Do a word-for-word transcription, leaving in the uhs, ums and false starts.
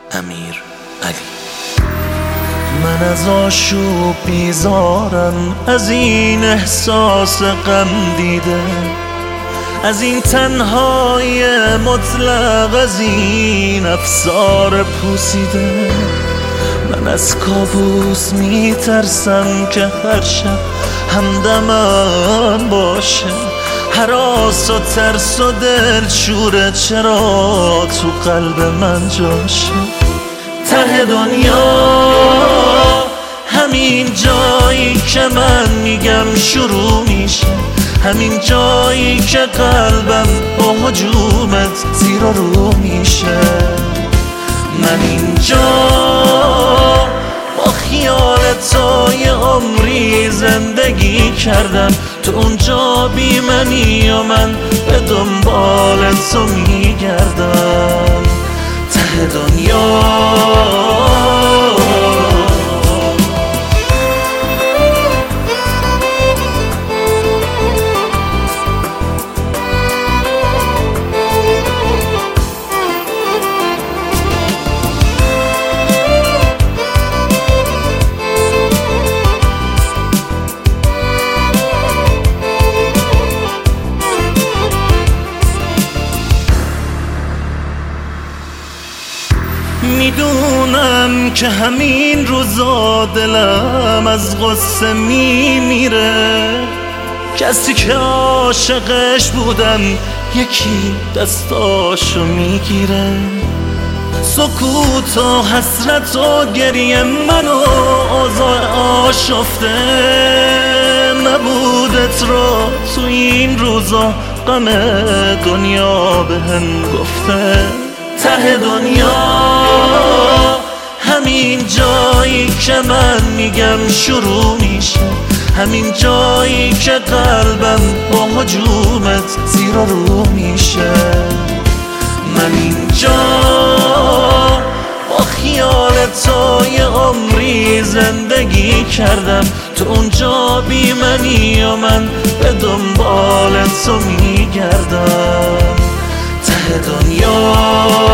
امیر علی. من از آشوب بیزارم، از این احساس غم دیده، از این تنهایی مطلق، از این افسار پوسیده. من از کابوس میترسم که هر شب همدمم باشه، هراس و ترس و دلشوره چرا تو قلب من جاشه. ته دنیا همین جایی که من میگم شروع میشه، همین جایی که قلبم با هجومت زیر و رو میشه. من اینجا با خیال تو یه عمری زندگی کردم، تو اونجا بی منی و من به دنبال تو میگردم. ته دنیا میدونم که همین روزا دلم از غصه میمیره، کسی که عاشقش بودم یکی دستاشو میگیره. سکوت و حسرت و گریه منو آزار آشفته، نبودت رو تو این روزا غم دنیا بهم گفته. ته دنیا همین جایی که من میگم شروع میشه، همین جایی که قلبم با هجومت زیر و رو میشه. من اینجا با خیال تو یه عمری زندگی کردم، تو اونجا بی منی و من به دنبال تو میگردم. ته دنیا